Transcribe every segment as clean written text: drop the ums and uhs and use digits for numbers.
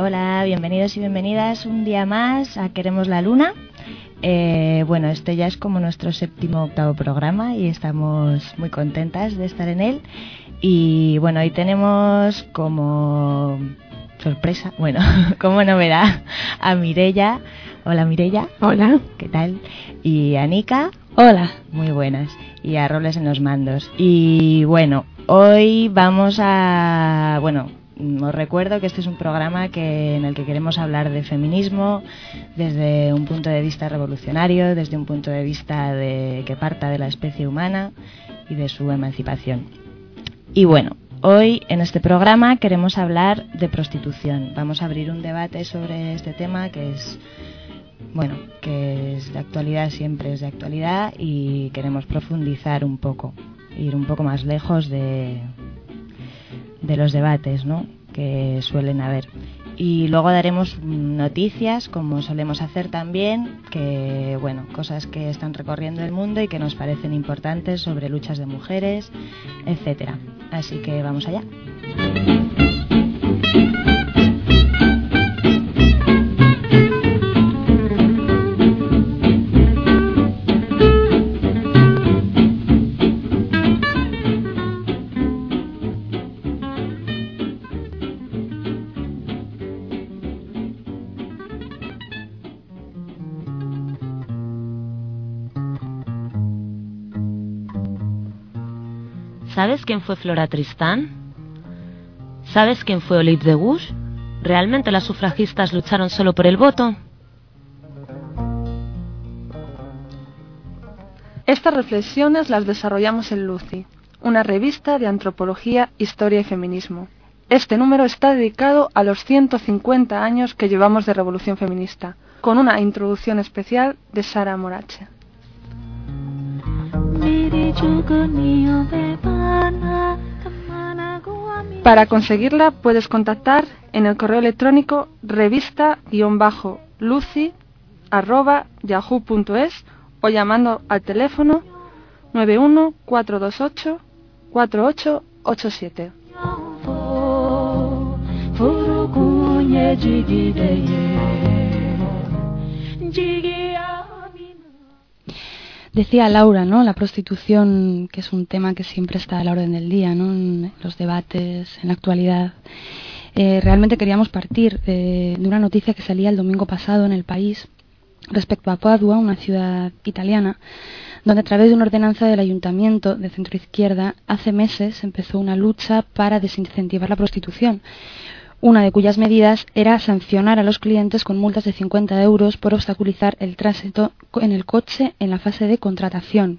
Hola, bienvenidos y bienvenidas un día más a Queremos la Luna. Bueno, este ya es como nuestro 7º o 8º programa y estamos muy contentas de estar en él. Y bueno, hoy tenemos como sorpresa, bueno, como novedad a Mireia. Hola Mireia. Hola. ¿Qué tal? Y a Nika. Hola. Muy buenas. Y a Robles en los mandos. Y bueno, hoy vamos a... os recuerdo que este es un programa en el que queremos hablar de feminismo desde un punto de vista revolucionario, desde un punto de vista que parta de la especie humana y de su emancipación. Y bueno, hoy en este programa queremos hablar de prostitución. Vamos a abrir un debate sobre este tema que es de actualidad, siempre es de actualidad, y queremos profundizar un poco, ir un poco más lejos de los debates, ¿no?, que suelen haber. Y luego daremos noticias, como solemos hacer también, cosas que están recorriendo el mundo y que nos parecen importantes sobre luchas de mujeres, etcétera. Así que vamos allá. ¿Sabes quién fue Flora Tristán? ¿Sabes quién fue Olive de Gouges? ¿Realmente las sufragistas lucharon solo por el voto? Estas reflexiones las desarrollamos en Lucy, una revista de antropología, historia y feminismo. Este número está dedicado a los 150 años que llevamos de revolución feminista, con una introducción especial de Sara Morache. Para conseguirla puedes contactar en el correo electrónico revista-lucy@yahoo.es o llamando al teléfono 91 428 4887. Decía Laura, ¿no?, la prostitución, que es un tema que siempre está a la orden del día, ¿no?, en los debates, en la actualidad. Realmente queríamos partir de una noticia que salía el domingo pasado en El País respecto a Padua, una ciudad italiana, donde a través de una ordenanza del ayuntamiento de centroizquierda hace meses empezó una lucha para desincentivar la prostitución, una de cuyas medidas era sancionar a los clientes con multas de 50 euros por obstaculizar el tránsito en el coche en la fase de contratación.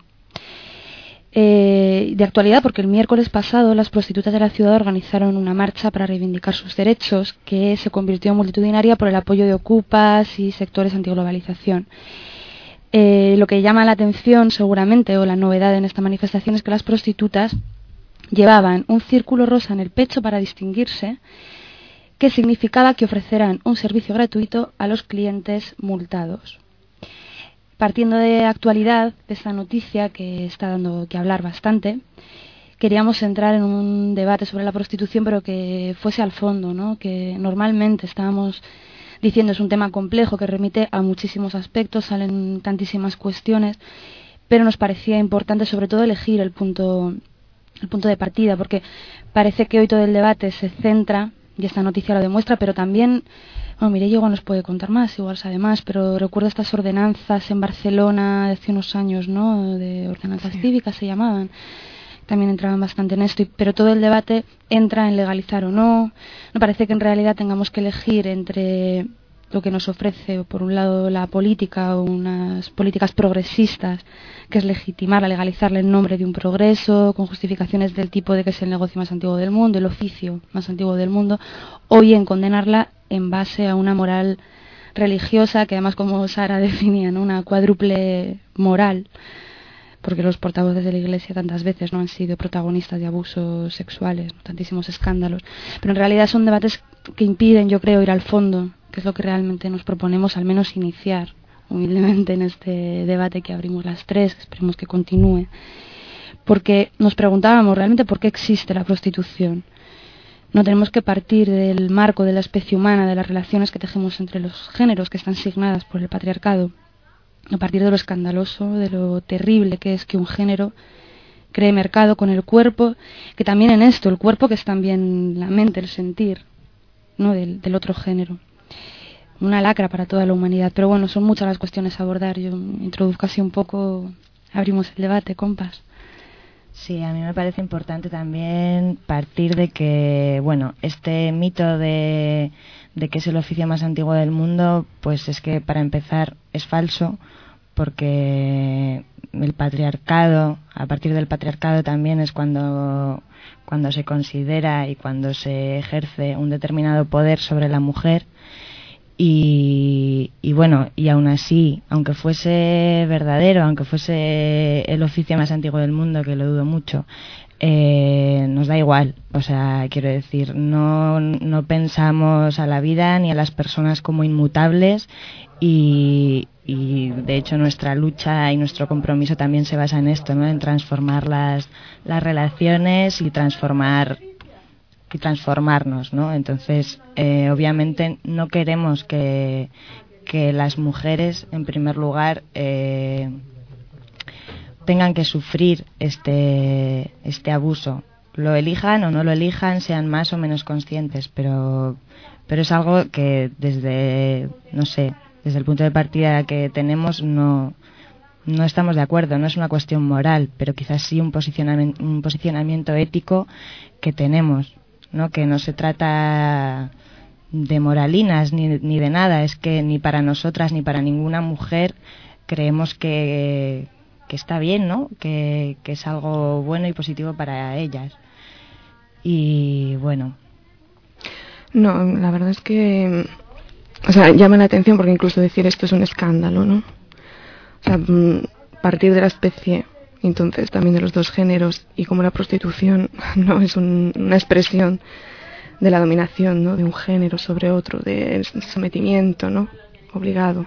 De actualidad, porque el miércoles pasado las prostitutas de la ciudad organizaron una marcha para reivindicar sus derechos, que se convirtió en multitudinaria por el apoyo de Ocupas y sectores antiglobalización. Lo que llama la atención seguramente, o la novedad en esta manifestación, es que las prostitutas llevaban un círculo rosa en el pecho para distinguirse, que significaba que ofrecerán un servicio gratuito a los clientes multados. Partiendo de actualidad, de esta noticia que está dando que hablar bastante, queríamos entrar en un debate sobre la prostitución, pero que fuese al fondo, ¿no?, que normalmente estábamos diciendo es un tema complejo que remite a muchísimos aspectos, salen tantísimas cuestiones, pero nos parecía importante sobre todo elegir el punto de partida, porque parece que hoy todo el debate se centra, y esta noticia lo demuestra, pero también, Mireia igual nos puede contar más, igual sabe más, pero recuerdo estas ordenanzas en Barcelona de hace unos años, ¿no?, de ordenanzas cívicas se llamaban, también entraban bastante en esto, pero todo el debate entra en legalizar o no. Me parece que en realidad tengamos que elegir entre lo que nos ofrece, por un lado, la política, o unas políticas progresistas, que es legitimar, legalizarla en nombre de un progreso, con justificaciones del tipo de que es el negocio más antiguo del mundo, el oficio más antiguo del mundo, o bien condenarla en base a una moral religiosa, que además, como Sara definía, ¿no?, una cuádruple moral, porque los portavoces de la Iglesia tantas veces no han sido protagonistas de abusos sexuales, ¿no?, tantísimos escándalos. Pero en realidad son debates que impiden, yo creo, ir al fondo, que es lo que realmente nos proponemos, al menos iniciar humildemente en este debate que abrimos las tres, que esperemos que continúe. Porque nos preguntábamos realmente por qué existe la prostitución. No tenemos que partir del marco de la especie humana, de las relaciones que tejemos entre los géneros que están signadas por el patriarcado, a partir de lo escandaloso, de lo terrible que es que un género cree mercado con el cuerpo, que también en esto, el cuerpo que es también la mente, el sentir, ¿no? del otro género. Una lacra para toda la humanidad, pero bueno, son muchas las cuestiones a abordar. Yo introduzco así un poco, abrimos el debate, compas. Sí, a mí me parece importante también partir de que, bueno, este mito de que es el oficio más antiguo del mundo, pues es que para empezar es falso, porque el patriarcado, a partir del patriarcado también es cuando se considera y cuando se ejerce un determinado poder sobre la mujer. Y bueno, y aún así, aunque fuese verdadero, aunque fuese el oficio más antiguo del mundo, que lo dudo mucho, nos da igual. O sea, quiero decir, no pensamos a la vida ni a las personas como inmutables, y de hecho nuestra lucha y nuestro compromiso también se basa en esto, ¿no? En transformar las relaciones y transformarnos, ¿no? Entonces, obviamente no queremos que las mujeres, en primer lugar, tengan que sufrir este abuso. Lo elijan o no lo elijan, sean más o menos conscientes, pero es algo que desde el punto de partida que tenemos no estamos de acuerdo. No es una cuestión moral, pero quizás sí un posicionamiento ético que tenemos, ¿no? Que no se trata de moralinas ni de nada, es que ni para nosotras ni para ninguna mujer creemos que está bien, ¿no? Que es algo bueno y positivo para ellas. Y bueno. No, la verdad es que, o sea, llama la atención porque incluso decir esto es un escándalo, ¿no? O sea, partir de la especie, entonces también de los dos géneros, y como la prostitución no es una expresión de la dominación, ¿no? De un género sobre otro, de sometimiento, ¿no? Obligado.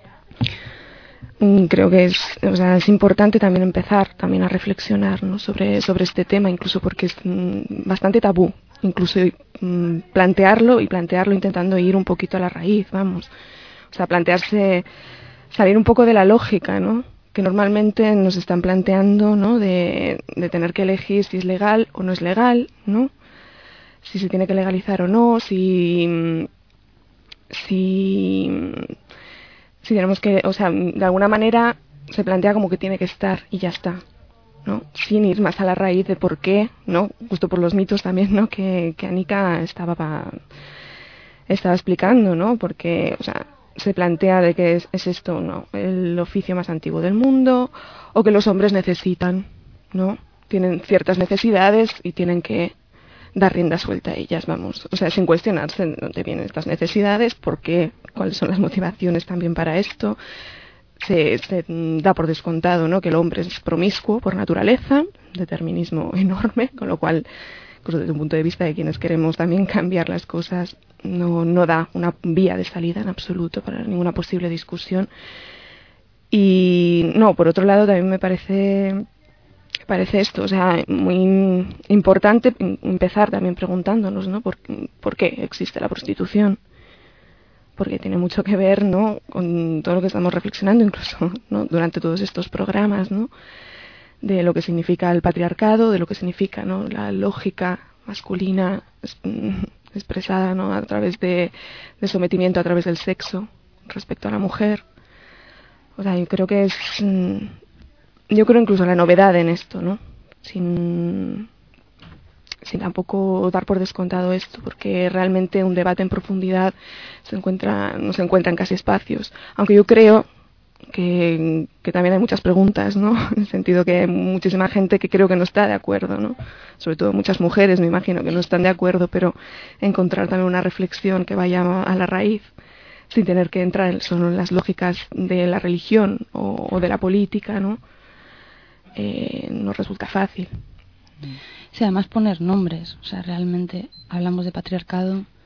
Creo que es importante también empezar también a reflexionar, ¿no? sobre este tema, incluso porque es bastante tabú, incluso plantearlo intentando ir un poquito a la raíz, vamos. O sea, plantearse, salir un poco de la lógica, ¿no? Que normalmente nos están planteando, ¿no? De tener que elegir si es legal o no es legal, ¿no? Si se tiene que legalizar o no, si tenemos que, o sea, de alguna manera se plantea como que tiene que estar y ya está, ¿no? Sin ir más a la raíz de por qué, ¿no? Justo por los mitos también, ¿no? Que Anika estaba explicando, ¿no? Porque, o sea, se plantea de que es esto, ¿no? El oficio más antiguo del mundo, o que los hombres necesitan, ¿no? Tienen ciertas necesidades y tienen que dar rienda suelta a ellas, vamos. O sea, sin cuestionarse de dónde vienen estas necesidades, por qué, cuáles son las motivaciones también para esto. Se da por descontado, ¿no? Que el hombre es promiscuo por naturaleza, determinismo enorme, con lo cual, incluso desde un punto de vista de quienes queremos también cambiar las cosas, no da una vía de salida en absoluto para ninguna posible discusión. Y no, por otro lado también me parece esto, o sea, muy importante empezar también preguntándonos, ¿no? ¿Por qué existe la prostitución? Porque tiene mucho que ver, ¿no? Con todo lo que estamos reflexionando, incluso, ¿no? Durante todos estos programas, ¿no? De lo que significa el patriarcado, de lo que significa, ¿no? La lógica masculina expresada, ¿no? A través de sometimiento, a través del sexo respecto a la mujer. O sea, yo creo que yo creo incluso la novedad en esto, ¿no? Sin tampoco dar por descontado esto, porque realmente un debate en profundidad no se encuentra en casi espacios. Aunque yo creo que también hay muchas preguntas, ¿no? En el sentido que hay muchísima gente que creo que no está de acuerdo, ¿no? Sobre todo muchas mujeres, me imagino, que no están de acuerdo, pero encontrar también una reflexión que vaya a la raíz, sin tener que entrar solo en las lógicas de la religión o de la política, ¿no? No resulta fácil. Sí, además poner nombres, o sea, realmente hablamos de patriarcado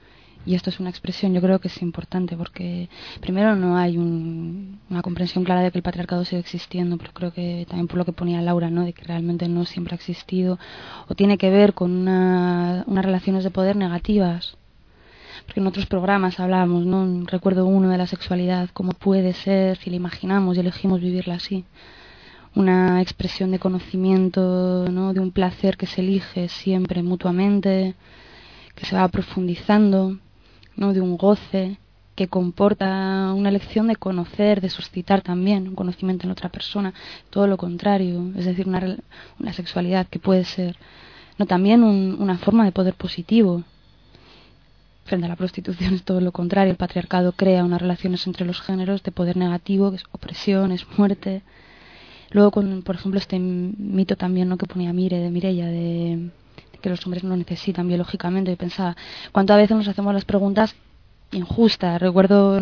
Y esto es una expresión, yo creo que es importante, porque primero no hay una comprensión clara de que el patriarcado sigue existiendo, pero creo que también por lo que ponía Laura, ¿no?, de que realmente no siempre ha existido, o tiene que ver con unas relaciones de poder negativas. Porque en otros programas hablábamos, ¿no?, recuerdo uno de la sexualidad, cómo puede ser si la imaginamos y elegimos vivirla así. Una expresión de conocimiento, ¿no?, de un placer que se elige siempre mutuamente, que se va profundizando, ¿no?, de un goce que comporta una elección de conocer, de suscitar también un conocimiento en otra persona, todo lo contrario, es decir, una sexualidad que puede ser, no, también una forma de poder positivo. Frente a la prostitución es todo lo contrario, el patriarcado crea unas relaciones entre los géneros de poder negativo, que es opresión, es muerte. Luego, por ejemplo, este mito también, ¿no?, que ponía Mireia, de que los hombres no necesitan biológicamente. Yo pensaba, ¿cuántas veces nos hacemos las preguntas injustas? Recuerdo,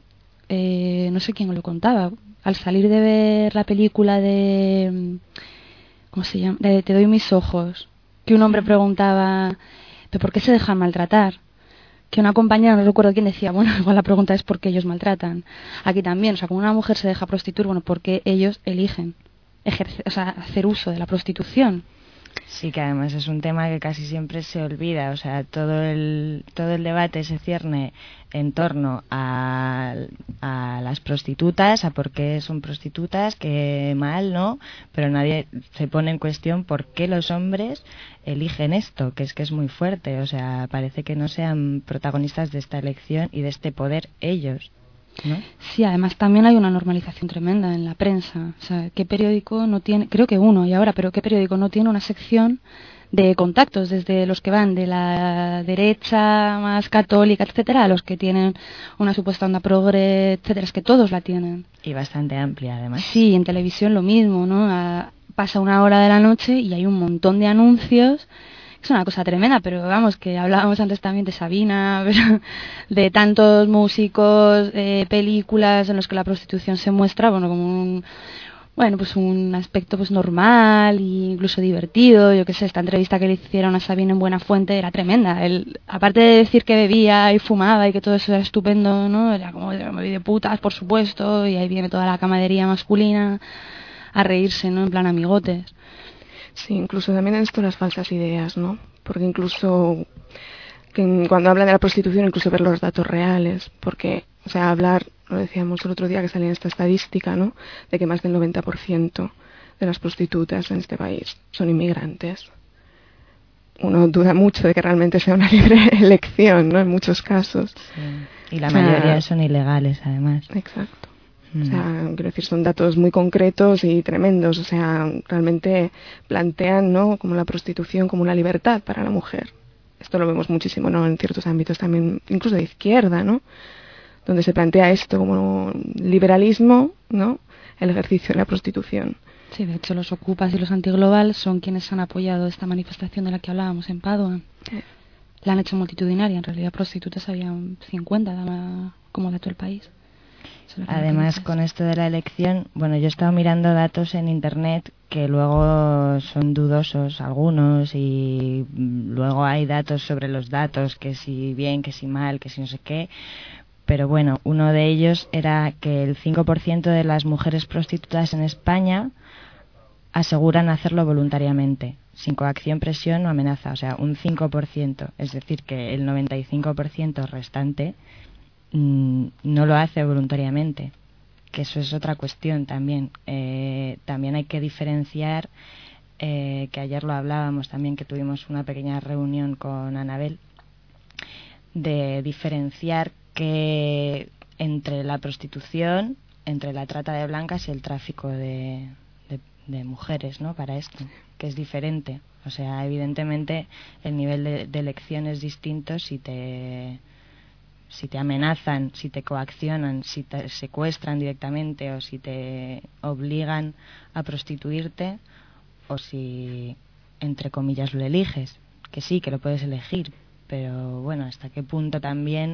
no sé quién lo contaba, al salir de ver la película de, ¿cómo se llama?, de Te doy mis ojos, que un hombre preguntaba, ¿pero por qué se dejan maltratar? Que una compañera, no recuerdo quién, decía, bueno, igual la pregunta es por qué ellos maltratan. Aquí también, o sea, como una mujer se deja prostituir, bueno, porque ellos eligen hacer uso de la prostitución. Sí, que además es un tema que casi siempre se olvida, o sea, todo el debate se cierne en torno a las prostitutas, a por qué son prostitutas, que mal, ¿no? Pero nadie se pone en cuestión por qué los hombres eligen esto, que es muy fuerte, o sea, parece que no sean protagonistas de esta elección y de este poder ellos, ¿no? Sí, además también hay una normalización tremenda en la prensa. O sea, ¿qué periódico no tiene, creo que uno y ahora, pero qué periódico no tiene una sección de contactos, desde los que van de la derecha más católica, etcétera, a los que tienen una supuesta onda progre, etcétera? Es que todos la tienen. Y bastante amplia, además. Sí, en televisión lo mismo, ¿no? Pasa 1 hora de la noche y hay un montón de anuncios. Es una cosa tremenda, pero vamos, que hablábamos antes también de Sabina, pero de tantos músicos, películas en los que la prostitución se muestra, bueno, como un aspecto pues normal e incluso divertido. Yo qué sé, esta entrevista que le hicieron a Sabina en Buenafuente era tremenda. Él, aparte de decir que bebía y fumaba y que todo eso era estupendo, ¿no?, era como me vi de putas, por supuesto, y ahí viene toda la camaradería masculina a reírse, ¿no?, en plan amigotes. Sí, incluso también en esto las falsas ideas, ¿no? Porque incluso cuando hablan de la prostitución, incluso ver los datos reales, porque, o sea, hablar, lo decíamos el otro día que salía en esta estadística, ¿no?, de que más del 90% de las prostitutas en este país son inmigrantes. Uno duda mucho de que realmente sea una libre elección, ¿no?, en muchos casos. Sí. Y la mayoría son ilegales, además. Exacto. O sea, quiero decir, son datos muy concretos y tremendos. O sea, realmente plantean, ¿no?, como la prostitución como una libertad para la mujer. Esto lo vemos muchísimo, ¿no?, en ciertos ámbitos también, incluso de izquierda, ¿no?, donde se plantea esto como liberalismo, ¿no?, el ejercicio de la prostitución. Sí, de hecho los Ocupas y los Antiglobal son quienes han apoyado esta manifestación de la que hablábamos en Padua. La han hecho multitudinaria, en realidad prostitutas había 50 como dato el país. Además, con esto de la elección, bueno, yo he estado mirando datos en internet que luego son dudosos algunos, y luego hay datos sobre los datos, que si bien, que si mal, que si no sé qué. Pero bueno, uno de ellos era que el 5% de las mujeres prostitutas en España aseguran hacerlo voluntariamente, sin coacción, presión o amenaza. O sea, un 5%. Es decir, que el 95% restante no lo hace voluntariamente, que eso es otra cuestión también. También hay que diferenciar, que ayer lo hablábamos también, que tuvimos una pequeña reunión con Anabel, de diferenciar que entre la prostitución, entre la trata de blancas y el tráfico de mujeres, ¿no?, para esto, que es diferente. O sea, evidentemente el nivel de elección es distinto si te amenazan, si te coaccionan, si te secuestran directamente, o si te obligan a prostituirte, o si, entre comillas, lo eliges. Que sí, que lo puedes elegir, pero bueno, hasta qué punto también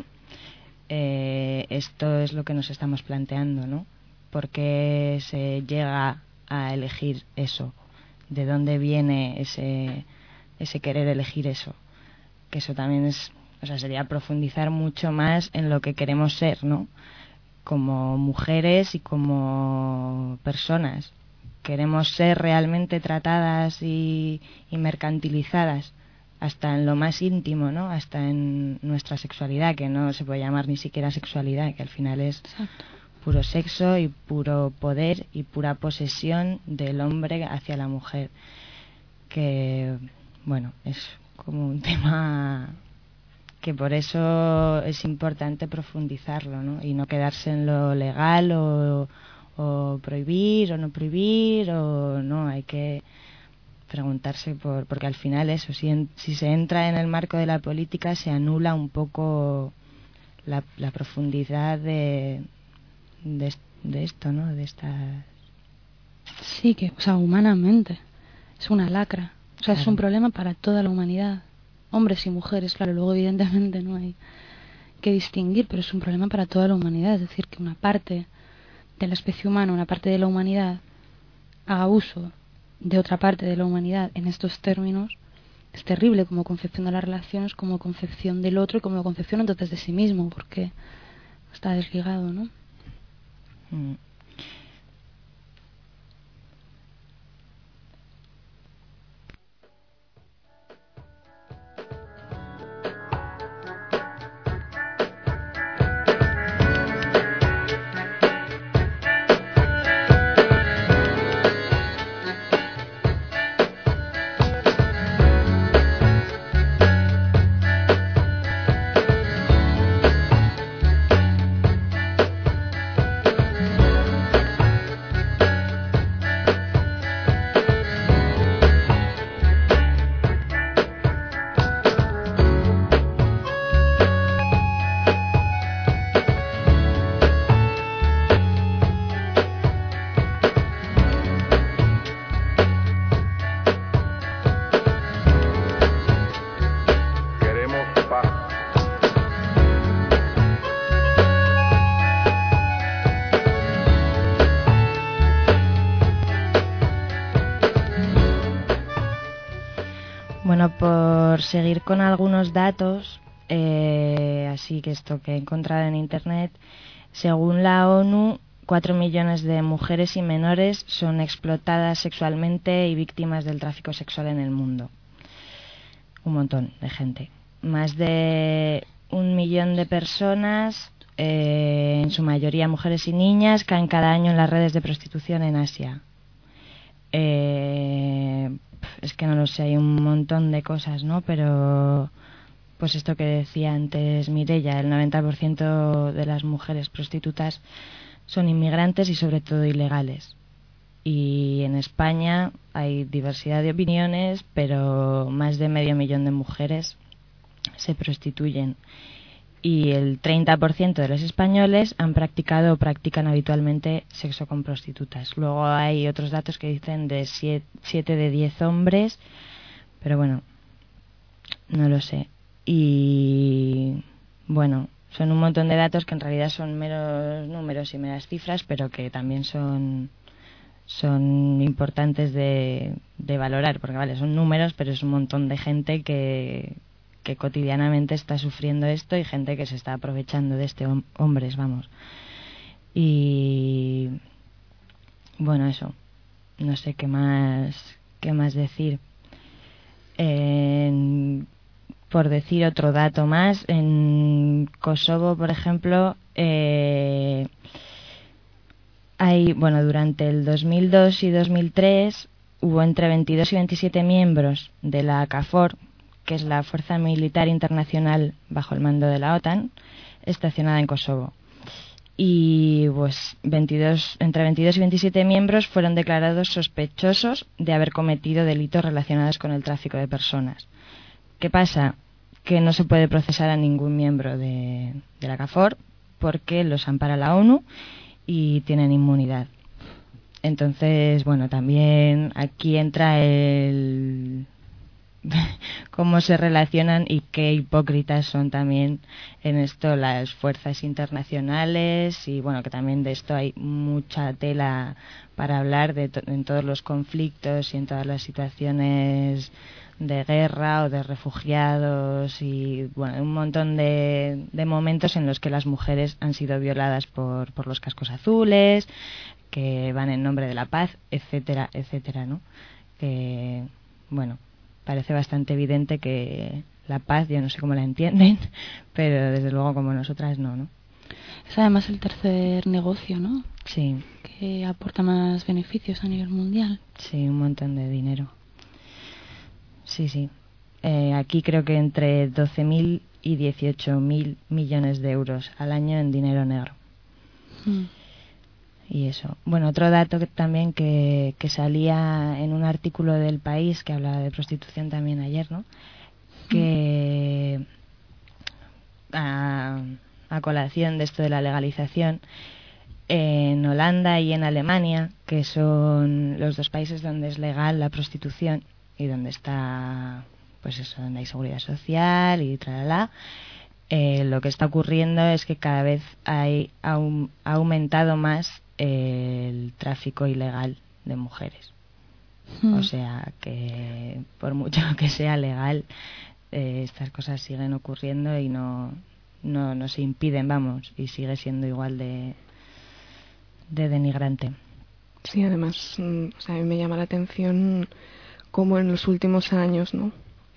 esto es lo que nos estamos planteando, ¿no? ¿Por qué se llega a elegir eso? ¿De dónde viene ese querer elegir eso? Que eso también es o sea, sería profundizar mucho más en lo que queremos ser, ¿no? Como mujeres y como personas. Queremos ser realmente tratadas y mercantilizadas hasta en lo más íntimo, ¿no? Hasta en nuestra sexualidad, que no se puede llamar ni siquiera sexualidad, que al final es puro sexo y puro poder y pura posesión del hombre hacia la mujer, que bueno, es como un tema que por eso es importante profundizarlo, ¿no? Y no quedarse en lo legal o prohibir o no prohibir, o no, hay que preguntarse porque al final eso, si se entra en el marco de la política, se anula un poco la profundidad de esto, ¿no? De esta... Sí, que, o sea, humanamente es una lacra, o sea, Claro. Es un problema para toda la humanidad, hombres y mujeres, claro, luego evidentemente no hay que distinguir, pero es un problema para toda la humanidad, es decir, que una parte de la especie humana, una parte de la humanidad haga uso de otra parte de la humanidad en estos términos, es terrible como concepción de las relaciones, como concepción del otro y como concepción entonces de sí mismo, porque está desligado, ¿no? Mm. Bueno, por seguir con algunos datos, así que esto que he encontrado en Internet, según la ONU, 4 millones de mujeres y menores son explotadas sexualmente y víctimas del tráfico sexual en el mundo. Un montón de gente. Más de 1 millón de personas, en su mayoría mujeres y niñas, caen cada año en las redes de prostitución en Asia. Es que no lo sé, hay un montón de cosas, ¿no? Pero pues esto que decía antes Mireia, el 90% de las mujeres prostitutas son inmigrantes y sobre todo ilegales. Y en España hay diversidad de opiniones, pero más de 500.000 de mujeres se prostituyen. Y el 30% de los españoles han practicado o practican habitualmente sexo con prostitutas. Luego hay otros datos que dicen de 7 de 10 hombres, pero bueno, no lo sé. Y bueno, son un montón de datos que en realidad son meros números y meras cifras, pero que también son importantes de valorar, porque vale, son números, pero es un montón de gente que cotidianamente está sufriendo esto y gente que se está aprovechando de hombres, vamos. Y bueno, eso, no sé qué más decir. Por decir otro dato más, en Kosovo, por ejemplo, durante el 2002 y 2003 hubo entre 22 y 27 miembros de la KFOR, que es la Fuerza Militar Internacional bajo el mando de la OTAN, estacionada en Kosovo. Y pues entre 22 y 27 miembros fueron declarados sospechosos de haber cometido delitos relacionados con el tráfico de personas. ¿Qué pasa? Que no se puede procesar a ningún miembro de la KFOR porque los ampara la ONU y tienen inmunidad. Entonces, bueno, también aquí entra el cómo se relacionan y qué hipócritas son también en esto las fuerzas internacionales, y bueno, que también de esto hay mucha tela para hablar en todos los conflictos y en todas las situaciones de guerra o de refugiados y bueno, un montón de momentos en los que las mujeres han sido violadas por los cascos azules, que van en nombre de la paz, etcétera, etcétera, ¿no? Que, bueno, parece bastante evidente que la paz, yo no sé cómo la entienden, pero desde luego como nosotras no. Es además el tercer negocio, ¿no? Sí. Que aporta más beneficios a nivel mundial. Sí, un montón de dinero. Sí. Aquí creo que entre 12.000 y 18.000 millones de euros al año en dinero negro. Y eso. Bueno, otro dato también que salía en un artículo del País que hablaba de prostitución también ayer, ¿no? Que a colación de esto de la legalización, en Holanda y en Alemania, que son los dos países donde es legal la prostitución y donde está, pues eso, donde hay seguridad social y tralala, lo que está ocurriendo es que cada vez ha aumentado más el tráfico ilegal de mujeres. O sea que por mucho que sea legal, estas cosas siguen ocurriendo y no se impiden, vamos, y sigue siendo igual de denigrante. Sí, además, o sea, a mí me llama la atención cómo en los últimos años, ¿no?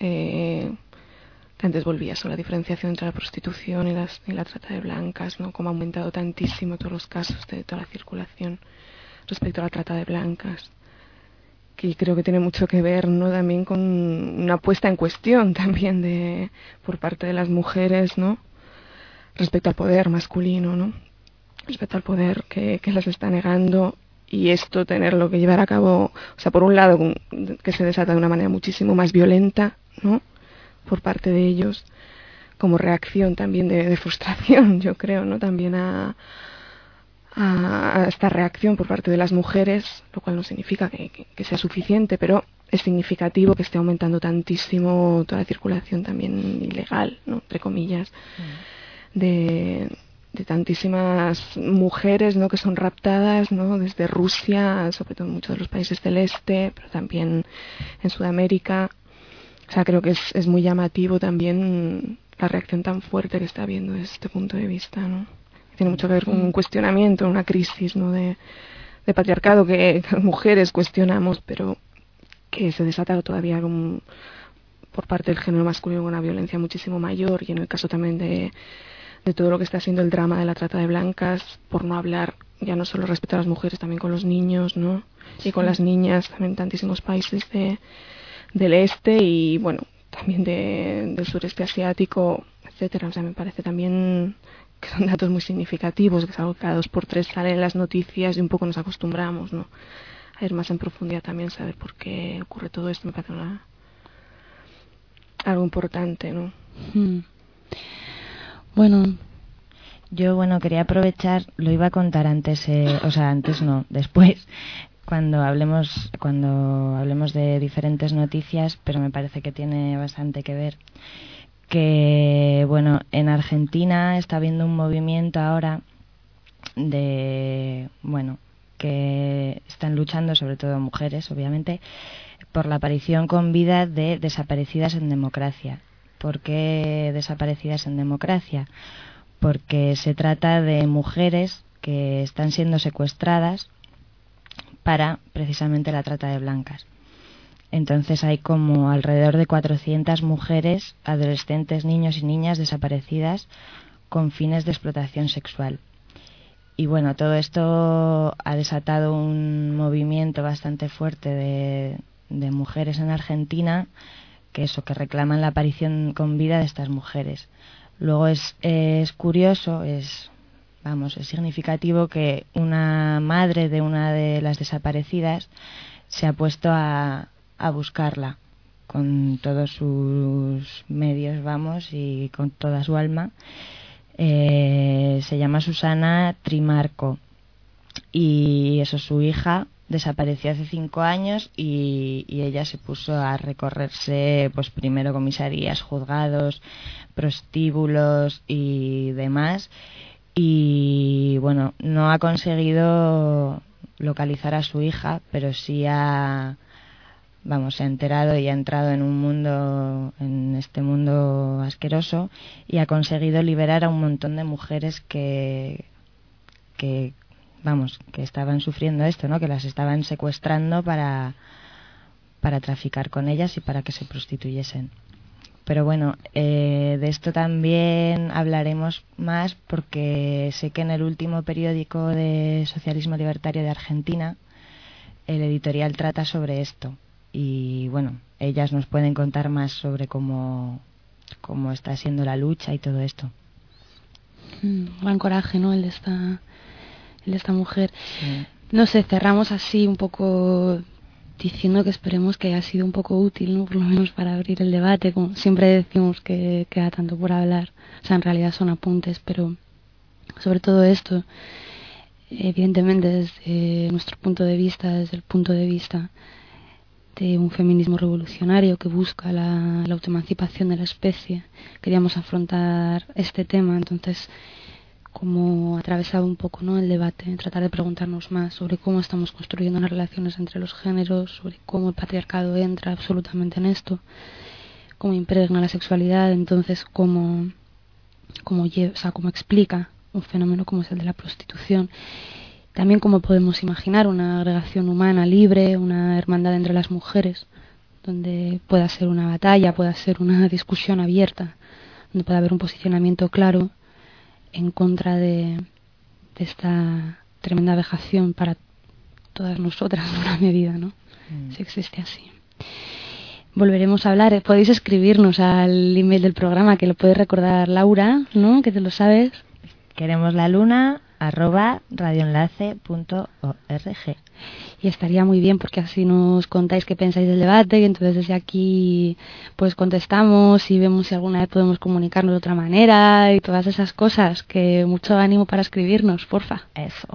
Antes volvía eso, la diferenciación entre la prostitución y la trata de blancas, ¿no? Cómo ha aumentado tantísimo todos los casos de toda la circulación respecto a la trata de blancas. Que creo que tiene mucho que ver, ¿no? También con una puesta en cuestión también por parte de las mujeres, ¿no? Respecto al poder masculino, ¿no? Respecto al poder que las está negando, y esto tenerlo que llevar a cabo, o sea, por un lado que se desata de una manera muchísimo más violenta, ¿no? Por parte de ellos, como reacción también de frustración, yo creo, ¿no? También a esta reacción por parte de las mujeres, lo cual no significa que sea suficiente, pero es significativo que esté aumentando tantísimo toda la circulación también ilegal, ¿no? Entre comillas, de tantísimas mujeres, ¿no? Que son raptadas, ¿no? Desde Rusia, sobre todo en muchos de los países del este, pero también en Sudamérica. O sea, creo que es muy llamativo también la reacción tan fuerte que está habiendo desde este punto de vista, ¿no? Tiene mucho que ver con un cuestionamiento, una crisis, ¿no? de patriarcado que las mujeres cuestionamos, pero que se desata todavía por parte del género masculino con una violencia muchísimo mayor, y en el caso también de todo lo que está siendo el drama de la trata de blancas, por no hablar ya no solo respecto a las mujeres, también con los niños, ¿no? Y con las niñas también en tantísimos países del este y bueno, también del sureste asiático, etcétera. O sea, me parece también que son datos muy significativos, que es algo que cada 2 por 3 sale en las noticias y un poco nos acostumbramos, ¿no? A ir más en profundidad también, saber por qué ocurre todo esto, me parece algo importante, ¿no? Bueno, yo quería aprovechar, lo iba a contar antes, antes no, después, cuando hablemos de diferentes noticias, pero me parece que tiene bastante que ver. Que, bueno, en Argentina está habiendo un movimiento ahora que están luchando, sobre todo mujeres, obviamente, por la aparición con vida de desaparecidas en democracia. ¿Por qué desaparecidas en democracia? Porque se trata de mujeres que están siendo secuestradas para precisamente la trata de blancas. Entonces hay como alrededor de 400 mujeres, adolescentes, niños y niñas desaparecidas con fines de explotación sexual. Y bueno, todo esto ha desatado un movimiento bastante fuerte de mujeres en Argentina que reclaman la aparición con vida de estas mujeres. Luego es curioso, es significativo que una madre de una de las desaparecidas se ha puesto a buscarla con todos sus medios, y con toda su alma. Se llama Susana Trimarco y eso, su hija desapareció hace 5 años y ella se puso a recorrerse, pues primero comisarías, juzgados, prostíbulos y demás, y bueno, no ha conseguido localizar a su hija, pero sí ha se ha enterado y ha entrado en este mundo asqueroso, y ha conseguido liberar a un montón de mujeres que estaban sufriendo esto, ¿no? Que las estaban secuestrando para traficar con ellas y para que se prostituyesen. Pero bueno, de esto también hablaremos más, porque sé que en el último periódico de Socialismo Libertario de Argentina el editorial trata sobre esto, y bueno, ellas nos pueden contar más sobre cómo está siendo la lucha y todo esto. Gran coraje, ¿no? El de esta mujer. Sí. No sé, cerramos así un poco diciendo que esperemos que haya sido un poco útil, ¿no? Por lo menos para abrir el debate. Como siempre decimos que queda tanto por hablar, o sea, en realidad son apuntes, pero sobre todo esto, evidentemente desde nuestro punto de vista, desde el punto de vista de un feminismo revolucionario que busca la autoemancipación de la especie, queríamos afrontar este tema. Entonces, como atravesado un poco, ¿no?, el debate, tratar de preguntarnos más sobre cómo estamos construyendo las relaciones entre los géneros, sobre cómo el patriarcado entra absolutamente en esto, cómo impregna la sexualidad, entonces cómo explica un fenómeno como es el de la prostitución. También cómo podemos imaginar una agregación humana libre, una hermandad entre las mujeres, donde pueda ser una batalla, pueda ser una discusión abierta, donde pueda haber un posicionamiento claro en contra de esta tremenda vejación para todas nosotras en una medida, ¿no? Si existe así. Volveremos a hablar. Podéis escribirnos al email del programa, que lo puede recordar Laura, ¿no? Que te lo sabes. queremoslaluna@radioenlace.org. Y estaría muy bien, porque así nos contáis qué pensáis del debate, y entonces desde aquí pues contestamos y vemos si alguna vez podemos comunicarnos de otra manera y todas esas cosas. Que mucho ánimo para escribirnos, porfa. Eso.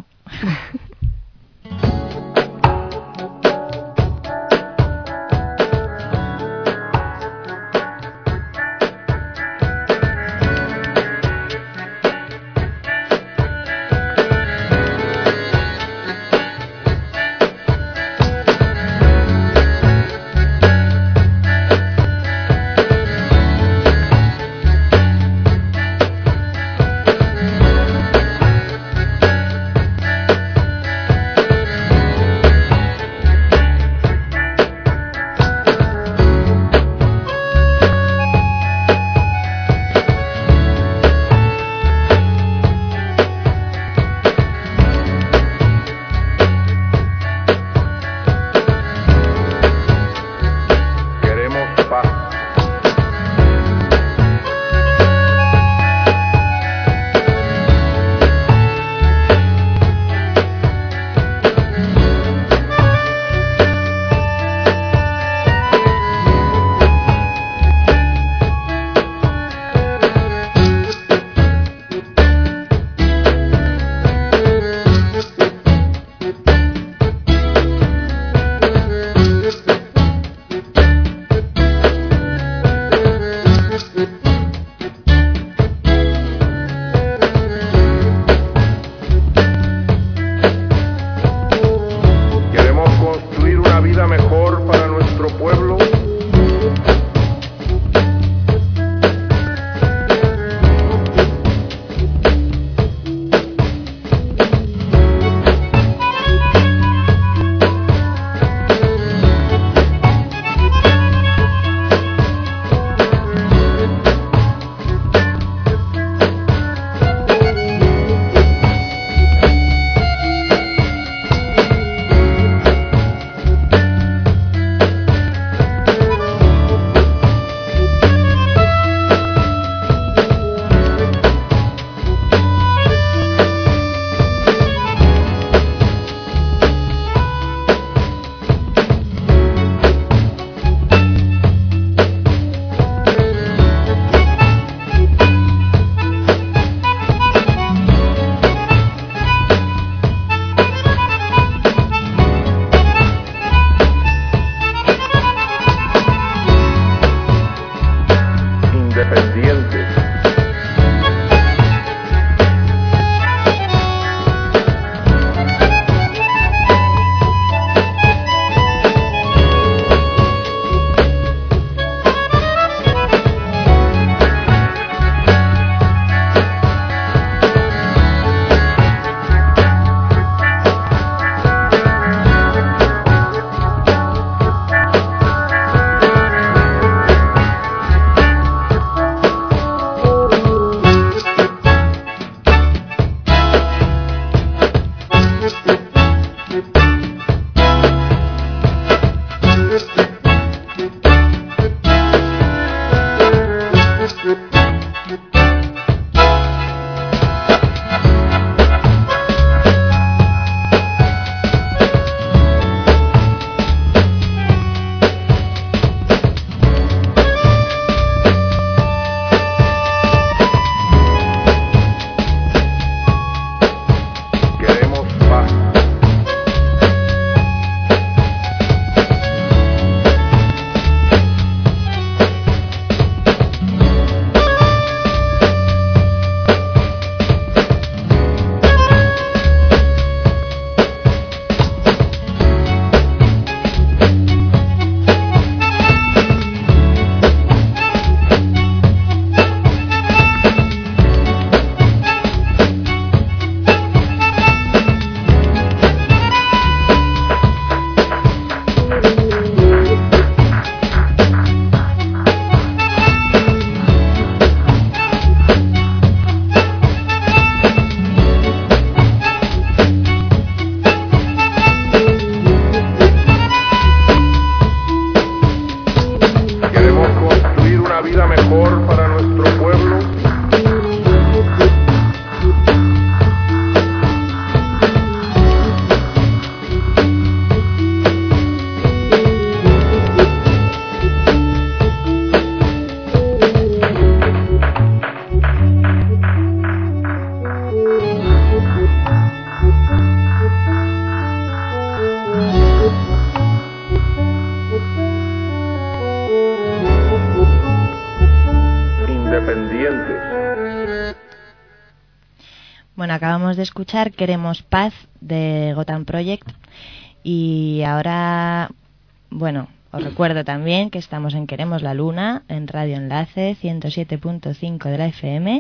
Bueno, acabamos de escuchar Queremos Paz de Gotham Project y ahora, bueno, os recuerdo también que estamos en Queremos la Luna, en Radio Enlace 107.5 de la FM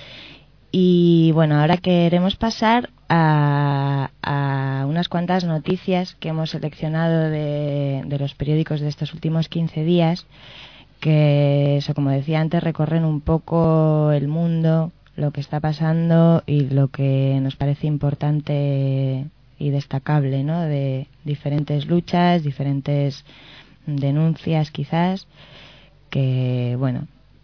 y bueno, ahora queremos pasar a unas cuantas noticias que hemos seleccionado de los periódicos de estos últimos 15 días que, eso, como decía antes, recorren un poco el mundo, lo que está pasando y lo que nos parece importante y destacable, ¿no? De diferentes luchas, diferentes denuncias quizás, que bueno,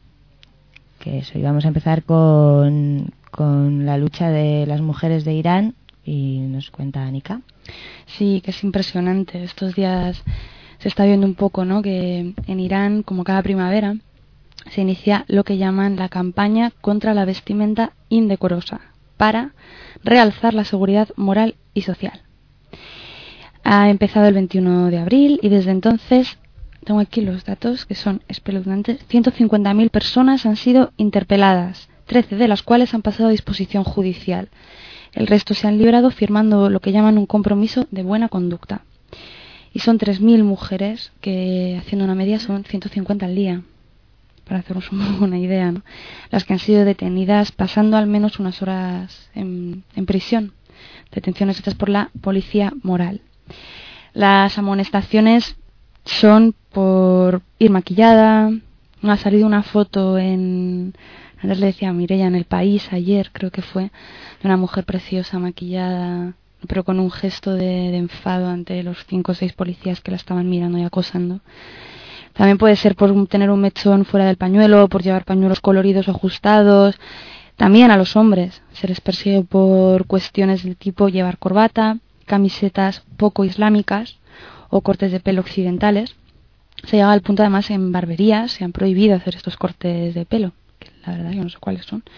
que eso. Y vamos a empezar con la lucha de las mujeres de Irán y nos cuenta Anika. Sí, que es impresionante. Estos días se está viendo un poco, ¿no? Que en Irán, como cada primavera, se inicia lo que llaman la campaña contra la vestimenta indecorosa para realzar la seguridad moral y social. Ha empezado el 21 de abril y desde entonces, tengo aquí los datos que son espeluznantes, 150.000 personas han sido interpeladas, 13 de las cuales han pasado a disposición judicial. El resto se han librado firmando lo que llaman un compromiso de buena conducta. Y son 3.000 mujeres que, haciendo una media, son 150 al día. Para hacernos una idea, ¿no? Las que han sido detenidas pasando al menos unas horas en prisión. Detenciones hechas por la policía moral. Las amonestaciones son por ir maquillada. Ha salido una foto antes le decía a Mireia en El País, ayer creo que fue, de una mujer preciosa maquillada, pero con un gesto de enfado ante los 5 o 6 policías que la estaban mirando y acosando. También puede ser por tener un mechón fuera del pañuelo, por llevar pañuelos coloridos o ajustados. También a los hombres se les persigue por cuestiones del tipo llevar corbata, camisetas poco islámicas o cortes de pelo occidentales. Se llega al punto, además, en barberías se han prohibido hacer estos cortes de pelo, que la verdad yo no sé cuáles son.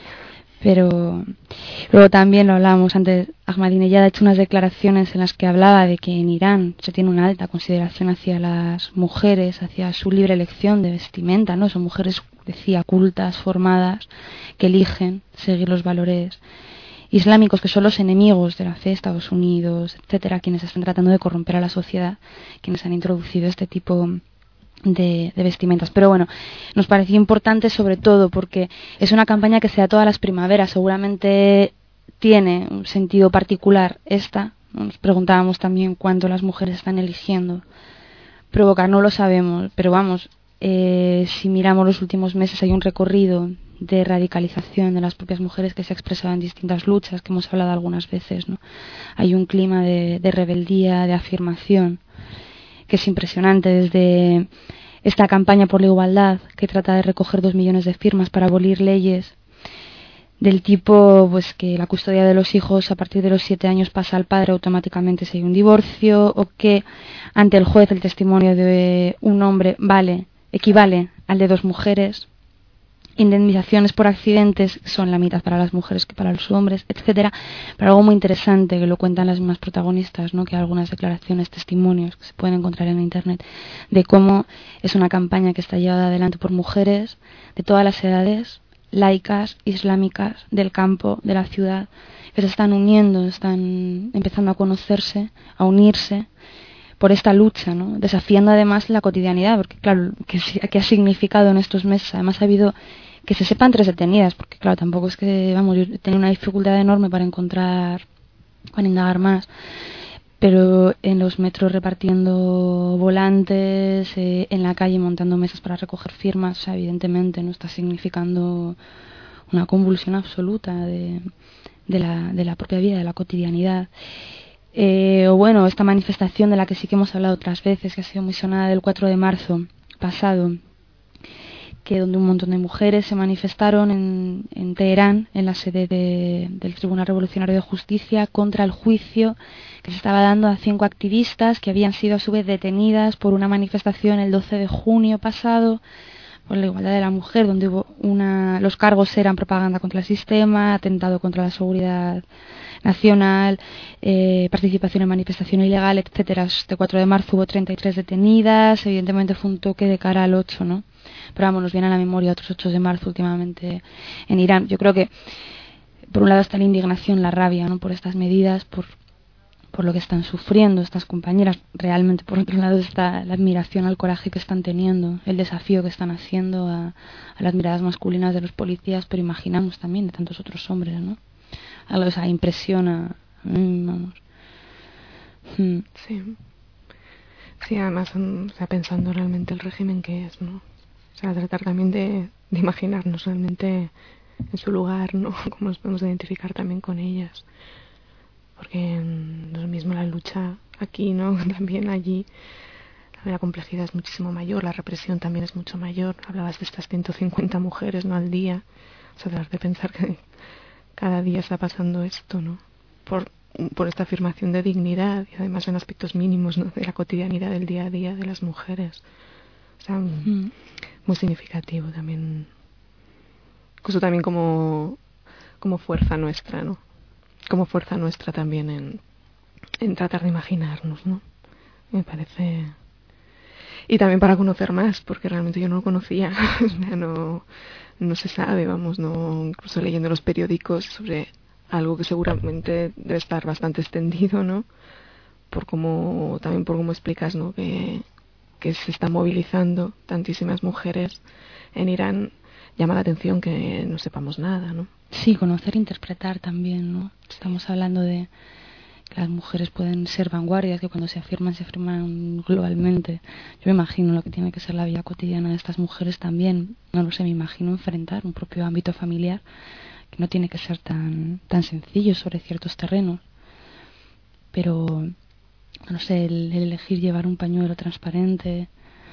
Pero luego también lo hablábamos antes, Ahmadinejad ha hecho unas declaraciones en las que hablaba de que en Irán se tiene una alta consideración hacia las mujeres, hacia su libre elección de vestimenta, ¿no? Son mujeres, decía, cultas, formadas, que eligen seguir los valores islámicos, que son los enemigos de la fe, Estados Unidos, etcétera, quienes están tratando de corromper a la sociedad, quienes han introducido este tipo de vestimentas. Pero bueno, nos pareció importante sobre todo porque es una campaña que se da todas las primaveras, seguramente tiene un sentido particular esta. Nos preguntábamos también cuánto las mujeres están eligiendo provocar, no lo sabemos, pero vamos, si miramos los últimos meses hay un recorrido de radicalización de las propias mujeres que se ha expresado en distintas luchas, que hemos hablado algunas veces, ¿no? Hay un clima de rebeldía, de afirmación, que es impresionante, desde esta campaña por la igualdad que trata de recoger 2 millones de firmas para abolir leyes del tipo pues que la custodia de los hijos a partir de los 7 años pasa al padre automáticamente si hay un divorcio, o que ante el juez el testimonio de un hombre equivale al de 2 mujeres, indemnizaciones por accidentes son la mitad para las mujeres que para los hombres, etcétera. Pero algo muy interesante que lo cuentan las mismas protagonistas, ¿no? Que hay algunas declaraciones, testimonios que se pueden encontrar en internet de cómo es una campaña que está llevada adelante por mujeres de todas las edades, laicas, islámicas, del campo, de la ciudad, que se están uniendo, están empezando a conocerse, a unirse por esta lucha, ¿no? Desafiando además la cotidianidad, porque claro, que ha significado en estos meses, además ha habido que se sepan 3 detenidas, porque claro, tampoco es que, vamos, yo tenía una dificultad enorme para indagar más, pero en los metros repartiendo volantes, en la calle montando mesas para recoger firmas, o sea, evidentemente no está significando una convulsión absoluta de la propia vida, de la cotidianidad. O bueno, esta manifestación de la que sí que hemos hablado otras veces, que ha sido muy sonada, del 4 de marzo pasado, que donde un montón de mujeres se manifestaron en Teherán, en la sede del Tribunal Revolucionario de Justicia, contra el juicio que se estaba dando a 5 activistas que habían sido a su vez detenidas por una manifestación el 12 de junio pasado por la igualdad de la mujer, donde hubo los cargos eran propaganda contra el sistema, atentado contra la seguridad nacional, participación en manifestación ilegal, etcétera. Este 4 de marzo hubo 33 detenidas, evidentemente fue un toque de cara al 8, ¿no? Pero vamos, nos viene a la memoria otros 8 de marzo últimamente en Irán. Yo creo que por un lado está la indignación, la rabia, ¿no? Por estas medidas, por lo que están sufriendo estas compañeras. Realmente, por otro lado, está la admiración al coraje que están teniendo, el desafío que están haciendo a las miradas masculinas de los policías, pero imaginamos también de tantos otros hombres, ¿no? O sea, impresiona, vamos. Sí, además, o sea, pensando realmente el régimen que es, ¿no? O sea, tratar también de imaginarnos realmente en su lugar, ¿no? Cómo nos podemos identificar también con ellas. Porque no es lo mismo la lucha aquí, ¿no? También allí la complejidad es muchísimo mayor, la represión también es mucho mayor. Hablabas de estas 150 mujeres, ¿no? Al día. O sea, tratar de pensar que cada día está pasando esto, ¿no? Por esta afirmación de dignidad y además en aspectos mínimos, ¿no? De la cotidianidad del día a día de las mujeres. O sea, muy significativo también. Incluso también como fuerza nuestra, ¿no? Como fuerza nuestra también en tratar de imaginarnos, ¿no? Me parece. Y también para conocer más, porque realmente yo no lo conocía. O sea, no se sabe, vamos, no, incluso leyendo los periódicos sobre algo que seguramente debe estar bastante extendido, ¿no? También por cómo explicas, ¿no? Que se están movilizando tantísimas mujeres en Irán, llama la atención que no sepamos nada, ¿no? Sí, conocer e interpretar también, ¿no? Estamos hablando de que las mujeres pueden ser vanguardias, que cuando se afirman globalmente. Yo me imagino lo que tiene que ser la vida cotidiana de estas mujeres también. No lo sé, me imagino enfrentar un propio ámbito familiar que no tiene que ser tan sencillo sobre ciertos terrenos. Pero, no sé, el elegir llevar un pañuelo transparente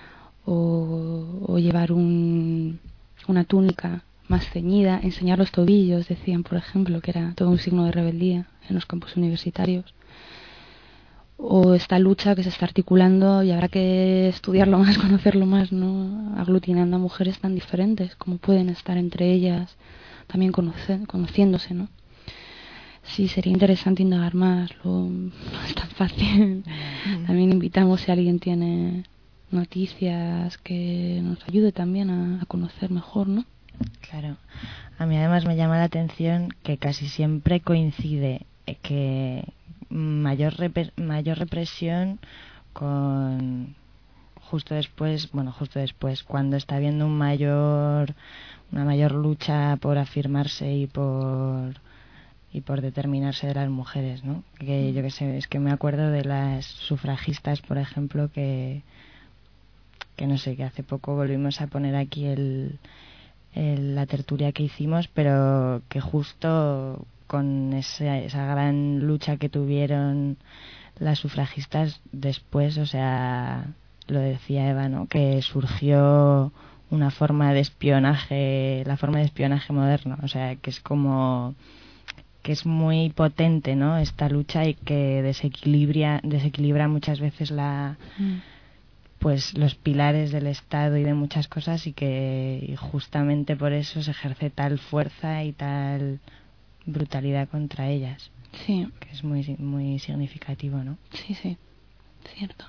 o llevar una túnica más ceñida, enseñar los tobillos, decían, por ejemplo, que era todo un signo de rebeldía en los campus universitarios. O esta lucha que se está articulando y habrá que estudiarlo más, conocerlo más, ¿no? Aglutinando a mujeres tan diferentes, como pueden estar entre ellas también conociéndose, ¿no? Sí, sería interesante indagar más, no es tan fácil. También invitamos, si alguien tiene noticias, que nos ayude también a conocer mejor, ¿no? Claro. A mí además me llama la atención que casi siempre coincide que mayor represión con justo después, cuando está habiendo una mayor lucha por afirmarse y por determinarse de las mujeres, ¿no? Que yo que sé, es que me acuerdo de las sufragistas, por ejemplo, que no sé, que hace poco volvimos a poner aquí la tertulia que hicimos, pero que justo con esa gran lucha que tuvieron las sufragistas después, o sea, lo decía Eva, ¿no? Que surgió una forma de espionaje, la forma de espionaje moderno, o sea, que es como que es muy potente, ¿no? Esta lucha y que desequilibra muchas veces pues los pilares del Estado y de muchas cosas, y que justamente por eso se ejerce tal fuerza y tal brutalidad contra ellas. Sí. Que es muy muy significativo, ¿no? Sí, sí, cierto.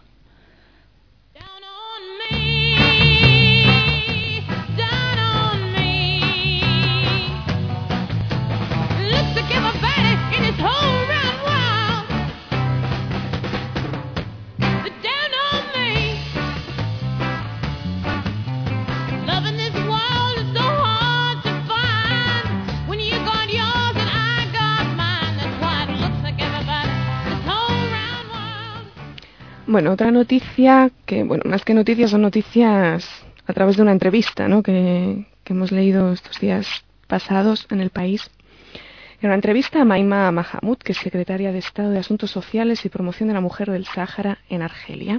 Bueno, otra noticia que, bueno, más que noticias, son noticias a través de una entrevista, ¿no? que hemos leído estos días pasados en El País. En una entrevista a Maima Mahamoud, que es secretaria de Estado de Asuntos Sociales y Promoción de la Mujer del Sáhara en Argelia,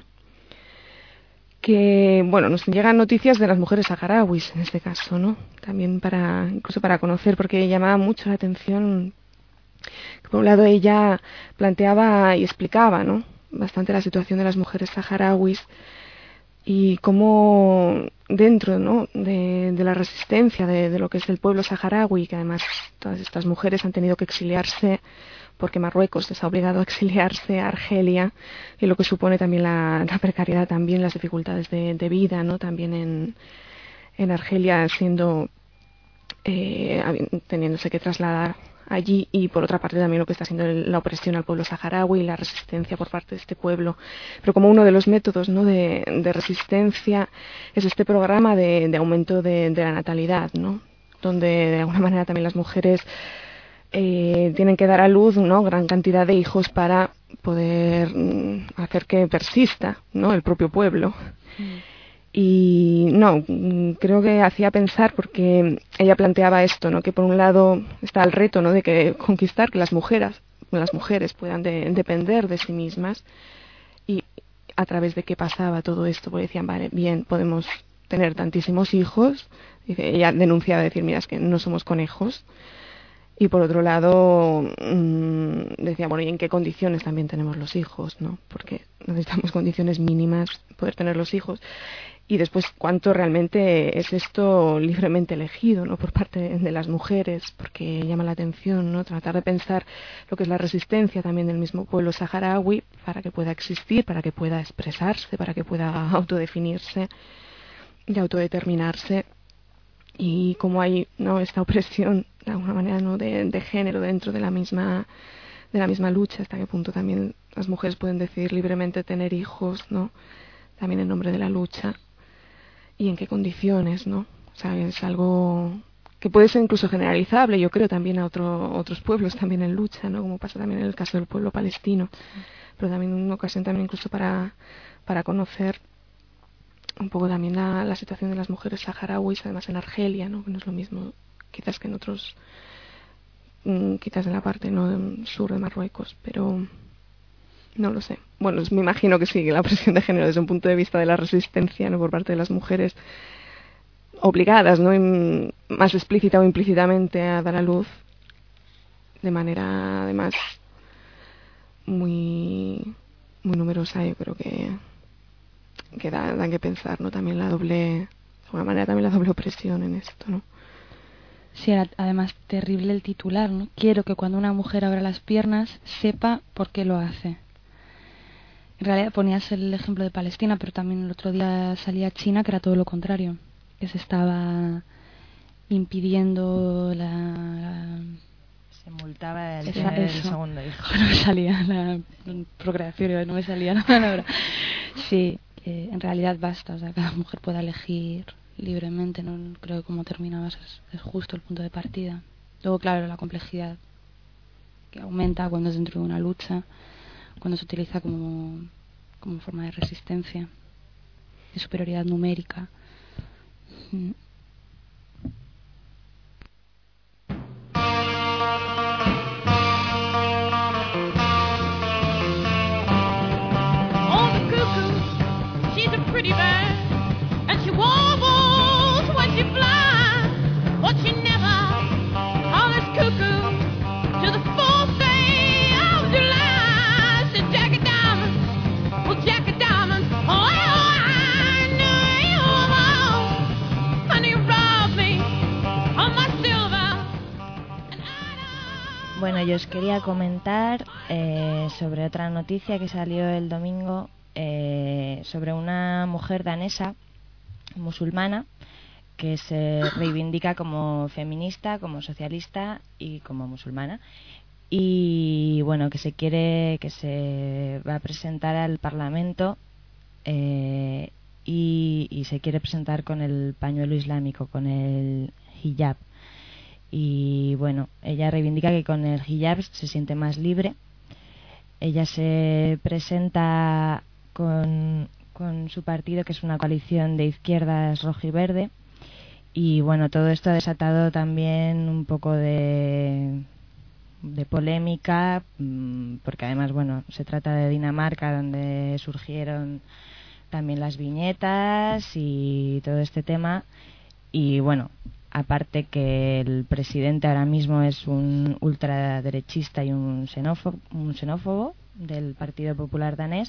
que, bueno, nos llegan noticias de las mujeres saharauis en este caso, ¿no? También incluso para conocer, porque llamaba mucho la atención que, por un lado, ella planteaba y explicaba, ¿no?, bastante la situación de las mujeres saharauis y cómo dentro, ¿no?, de la resistencia de lo que es el pueblo saharaui, que además todas estas mujeres han tenido que exiliarse porque Marruecos les ha obligado a exiliarse a Argelia, y lo que supone también la precariedad, también las dificultades de vida, ¿no?, también en Argelia, teniéndose que trasladar allí, y por otra parte también lo que está siendo la opresión al pueblo saharaui y la resistencia por parte de este pueblo. Pero como uno de los métodos, ¿no?, de resistencia es este programa de aumento de la natalidad, ¿no?, donde de alguna manera también las mujeres tienen que dar a luz, ¿no?, gran cantidad de hijos para poder hacer que persista, ¿no?, el propio pueblo. Y no, creo que hacía pensar, porque ella planteaba esto, ¿no?, que por un lado está el reto, ¿no?, de que conquistar que las mujeres puedan depender de sí mismas, y a través de qué pasaba todo esto, porque decían, vale, bien, podemos tener tantísimos hijos. Dice, ella denunciaba, decir, mira, es que no somos conejos. Y por otro lado, decía, bueno, ¿y en qué condiciones también tenemos los hijos, ¿no? Porque necesitamos condiciones mínimas para poder tener los hijos. Y después, ¿cuánto realmente es esto libremente elegido, ¿no?, por parte de las mujeres? Porque llama la atención, ¿no?, tratar de pensar lo que es la resistencia también del mismo pueblo saharaui para que pueda existir, para que pueda expresarse, para que pueda autodefinirse y autodeterminarse. Y cómo hay, ¿no?, esta opresión de alguna manera, ¿no?, de género dentro de la misma lucha, hasta qué punto también las mujeres pueden decidir libremente tener hijos, ¿no?, también en nombre de la lucha, y en qué condiciones, ¿no? O sea, es algo que puede ser incluso generalizable, yo creo, también a otros pueblos también en lucha, ¿no?, como pasa también en el caso del pueblo palestino. Pero también una ocasión también incluso para conocer un poco también la situación de las mujeres saharauis, además en Argelia, ¿no?, que no es lo mismo quizás que en otros, quizás en la parte, ¿no?, sur de Marruecos, pero no lo sé. Bueno, me imagino que sí, que la opresión de género desde un punto de vista de la resistencia, ¿no?, por parte de las mujeres obligadas, ¿no?, más explícita o implícitamente a dar a luz, de manera además muy muy numerosa. Yo creo que dan que pensar, ¿no?, también de alguna manera también la doble opresión en esto, ¿no? Sí, era además terrible el titular, ¿no? Quiero que cuando una mujer abra las piernas sepa por qué lo hace. En realidad ponías el ejemplo de Palestina, pero también el otro día salía China, que era todo lo contrario, que se estaba impidiendo se multaba el tener el segundo hijo. No me salía la procreación, no me salía nada ahora. Sí, en realidad basta, o sea, cada mujer pueda elegir libremente, no creo que como terminabas es justo el punto de partida. Luego, claro, la complejidad que aumenta cuando es dentro de una lucha, cuando se utiliza como forma de resistencia, de superioridad numérica. She's a Bueno, yo os quería comentar sobre otra noticia que salió el domingo sobre una mujer danesa musulmana que se reivindica como feminista, como socialista y como musulmana. Y bueno, que se va a presentar al Parlamento y se quiere presentar con el pañuelo islámico, con el hijab. Y bueno, ella reivindica que con el hijab se siente más libre. Ella se presenta con su partido, que es una coalición de izquierdas rojo y verde. Y bueno, todo esto ha desatado también un poco de polémica, porque además, bueno, se trata de Dinamarca, donde surgieron también las viñetas y todo este tema. Y bueno, aparte que el presidente ahora mismo es un ultraderechista y un xenófobo del Partido Popular danés.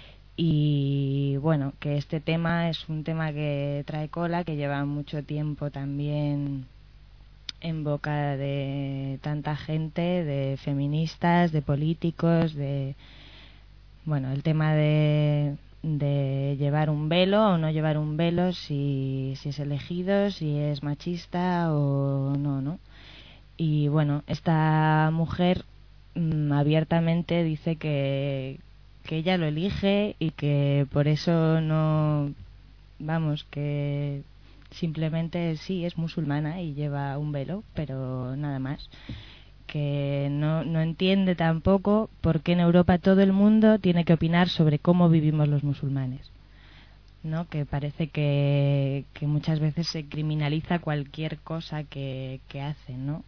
Y bueno, que este tema es un tema que trae cola, que lleva mucho tiempo también en boca de tanta gente, de feministas, de políticos, de bueno, el tema de llevar un velo o no llevar un velo, si es elegido, si es machista o no. Y bueno, esta mujer abiertamente dice que ella lo elige y que por eso no, vamos, que simplemente sí es musulmana y lleva un velo, pero nada más. Que no entiende tampoco por qué en Europa todo el mundo tiene que opinar sobre cómo vivimos los musulmanes, ¿no? Que parece que muchas veces se criminaliza cualquier cosa que hacen, ¿no?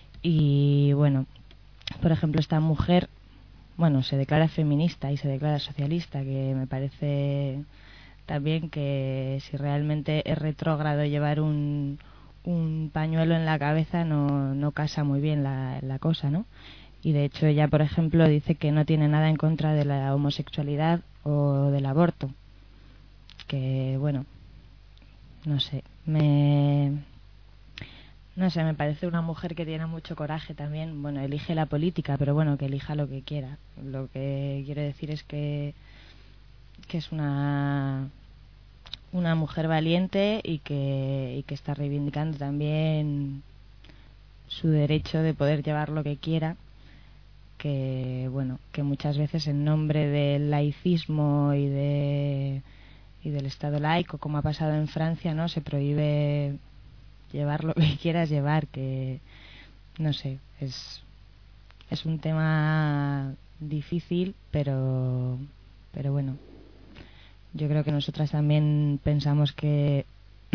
Y bueno, por ejemplo, esta mujer, bueno, se declara feminista y se declara socialista, que me parece también que si realmente es retrógrado llevar un pañuelo en la cabeza no casa muy bien la cosa, ¿no? Y de hecho ella, por ejemplo, dice que no tiene nada en contra de la homosexualidad o del aborto, que bueno, no sé, me parece una mujer que tiene mucho coraje también. Bueno, elige la política, pero bueno, que elija lo que quiera. Lo que quiero decir es que es una mujer valiente y que está reivindicando también su derecho de poder llevar lo que quiera, que bueno, que muchas veces en nombre del laicismo y del Estado laico, como ha pasado en Francia, no se prohíbe llevar lo que quieras llevar, que no sé, es un tema difícil, pero bueno, yo creo que nosotras también pensamos que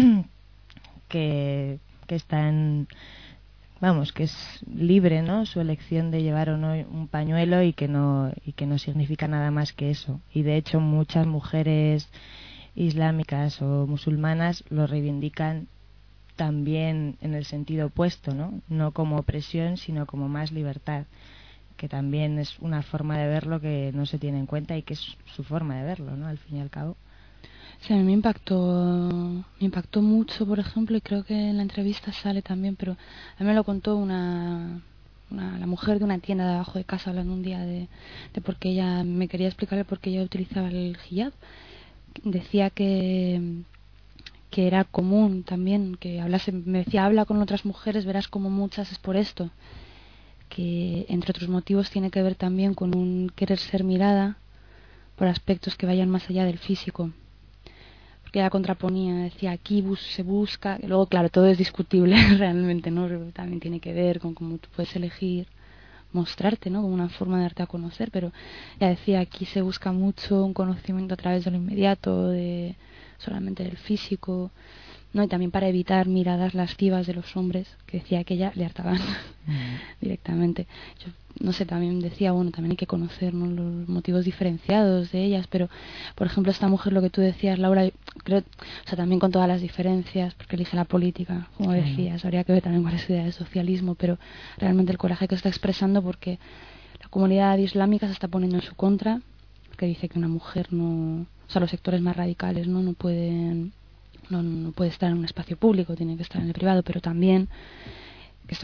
están, vamos, que es libre, ¿no?, su elección de llevar o no un pañuelo, y que no significa nada más que eso. Y de hecho muchas mujeres islámicas o musulmanas lo reivindican también en el sentido opuesto, no como opresión, sino como más libertad, que también es una forma de verlo que no se tiene en cuenta y que es su forma de verlo, ¿no?, al fin y al cabo. Sí, a mí me impactó mucho, por ejemplo, y creo que en la entrevista sale también, pero a mí me lo contó la mujer de una tienda de abajo de casa, hablando un día de por qué ella, me quería explicarle por qué ella utilizaba el hijab. Decía que era común también, que me decía, habla con otras mujeres, verás como muchas es por esto, que entre otros motivos tiene que ver también con un querer ser mirada por aspectos que vayan más allá del físico, porque ella contraponía, decía, aquí se busca, y luego claro, todo es discutible realmente, ¿no? También tiene que ver con cómo tú puedes elegir mostrarte, ¿no?, como una forma de darte a conocer, pero ella decía, aquí se busca mucho un conocimiento a través de lo inmediato, de solamente del físico, ¿no?, y también para evitar miradas lascivas de los hombres, que decía que ella le hartaban directamente. Yo no sé, también decía, bueno, también hay que conocer, ¿no?, los motivos diferenciados de ellas, pero por ejemplo esta mujer, lo que tú decías, Laura, creo, o sea, también con todas las diferencias, porque elige la política, como decías, habría que ver también cuál es su idea de socialismo, pero realmente el coraje que está expresando, porque la comunidad islámica se está poniendo en su contra, porque dice que una mujer no, o sea, los sectores más radicales no puede estar en un espacio público, tiene que estar en el privado, pero también, que esto es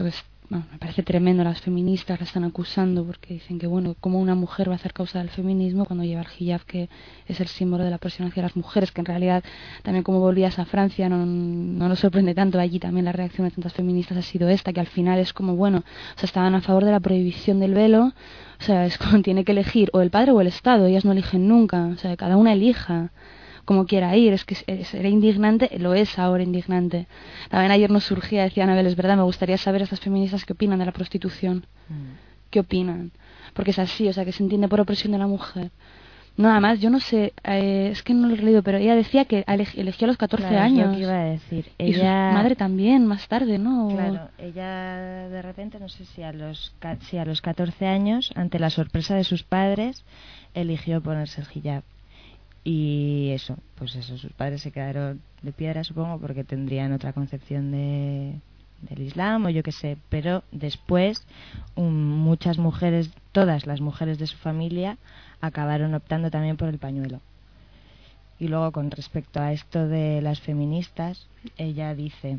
bueno, me parece tremendo, las feministas la están acusando porque dicen que, bueno, cómo una mujer va a hacer causa del feminismo cuando lleva el hijab, que es el símbolo de la presión hacia las mujeres, que en realidad también como volvías a Francia no nos sorprende tanto. Allí también la reacción de tantas feministas ha sido esta, que al final es como, bueno, o sea, estaban a favor de la prohibición del velo, o sea, es como tiene que elegir o el padre o el Estado, ellas no eligen nunca, o sea, cada una elija como quiera ir. Es que era indignante, lo es ahora indignante. También ayer nos surgía, decía Anabel, es verdad, me gustaría saber a estas feministas qué opinan de la prostitución. ¿Qué opinan? Porque es así, o sea, que se entiende por opresión de la mujer. Nada más, yo no sé, es que no lo he leído, pero ella decía que eligió a los 14 años. Es lo que iba a decir. Y su madre también, más tarde, ¿no? Claro, ella de repente, no sé si a los 14 años, ante la sorpresa de sus padres, eligió ponerse el hijab. Y eso, pues eso, sus padres se quedaron de piedra, supongo, porque tendrían otra concepción del Islam o yo qué sé. Pero después muchas mujeres, todas las mujeres de su familia, acabaron optando también por el pañuelo. Y luego, con respecto a esto de las feministas, ella dice,